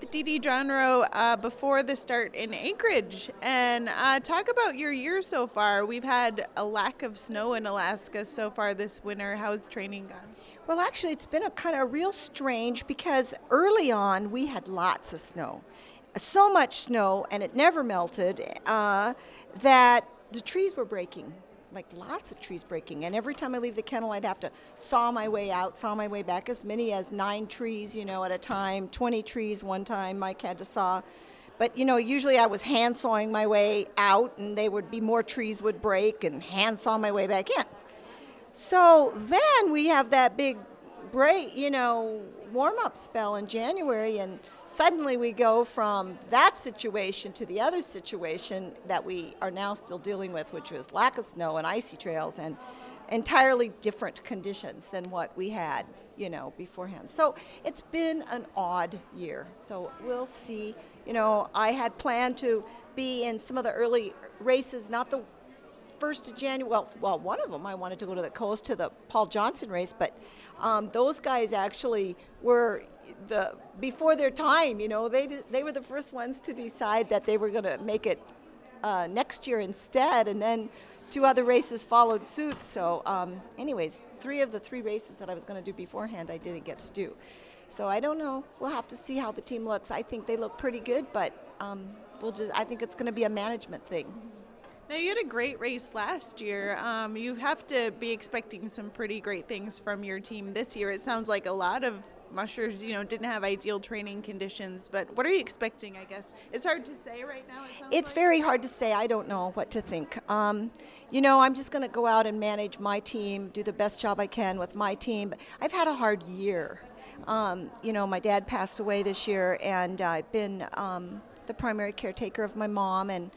Dee Dee Johnrow before the start in Anchorage. And talk about your year so far. We've had a lack of snow in Alaska so far this winter. How's training gone? Well, actually, it's been a kind of real strange because early on we had lots of snow. So much snow, and it never melted, that the trees were breaking. Like lots of trees breaking, and every time I leave the kennel I'd have to saw my way out, saw my way back, as many as 9 trees, at a time, 20 trees one time Mike had to saw. But usually I was hand sawing my way out, and more trees would break, and hand saw my way back in. So then we have that big break, warm-up spell in January, and suddenly we go from that situation to the other situation that we are now still dealing with, which was lack of snow and icy trails and entirely different conditions than what we had, beforehand. So it's been an odd year. So we'll see. I had planned to be in some of the early races, not the 1st of January. Well, one of them I wanted to go to the coast to the Paul Johnson race, but those guys actually were before their time. They were the first ones to decide that they were going to make it next year instead, and then 2 other races followed suit. So, anyways, 3 of the 3 races that I was going to do beforehand, I didn't get to do. So I don't know. We'll have to see how the team looks. I think they look pretty good, but I think it's going to be a management thing. Now, you had a great race last year. You have to be expecting some pretty great things from your team this year. It sounds like a lot of mushers, didn't have ideal training conditions, but what are you expecting, I guess? It's hard to say right now, It's very hard to say. I don't know what to think. I'm just going to go out and manage my team, do the best job I can with my team. I've had a hard year. My dad passed away this year, and I've been the primary caretaker of my mom, and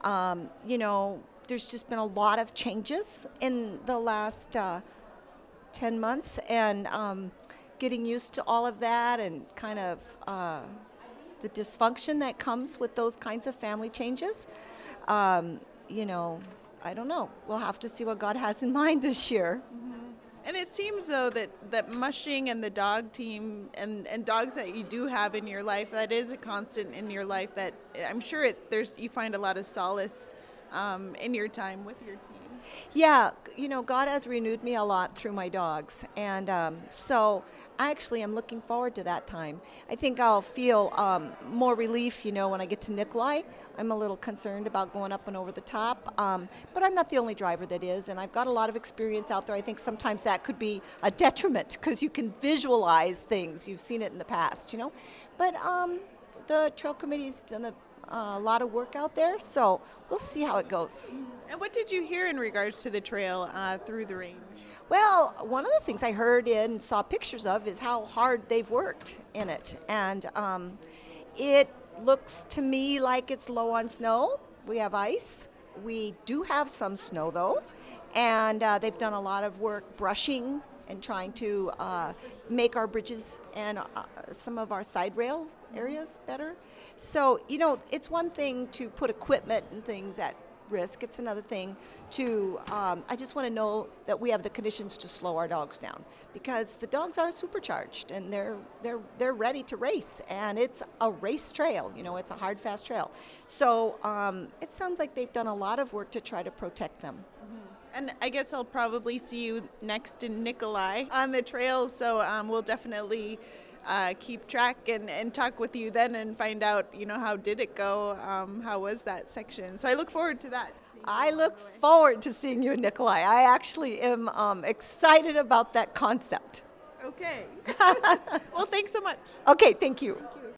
there's just been a lot of changes in the last 10 months, and getting used to all of that, and kind of the dysfunction that comes with those kinds of family changes. I don't know. We'll have to see what God has in mind this year. Mm-hmm. And it seems, though, that mushing and the dog team and dogs that you do have in your life, that is a constant in your life, that I'm sure you find a lot of solace in your time with your team. Yeah, God has renewed me a lot through my dogs, and so I actually am looking forward to that time. I think I'll feel more relief, when I get to Nikolai. I'm a little concerned about going up and over the top, but I'm not the only driver that is, and I've got a lot of experience out there. I think sometimes that could be a detriment because you can visualize things. You've seen it in the past, But the trail committee's done a lot of work out there, so we'll see how it goes. And what did you hear in regards to the trail through the range? Well, one of the things I heard and saw pictures of is how hard they've worked in it, and it looks to me like it's low on snow. We have ice. We do have some snow, though, and they've done a lot of work brushing and trying to make our bridges and some of our side rail areas better. So, it's one thing to put equipment and things at risk. It's another thing to, I just want to know that we have the conditions to slow our dogs down, because the dogs are supercharged and they're ready to race, and it's a race trail, it's a hard, fast trail. So it sounds like they've done a lot of work to try to protect them. Mm-hmm. And I guess I'll probably see you next in Nikolai on the trail, so we'll definitely keep track and talk with you then and find out, how did it go? How was that section? So I look forward to that. I look forward to seeing you in Nikolai. I actually am excited about that concept. Okay. Well, thanks so much. Okay, thank you.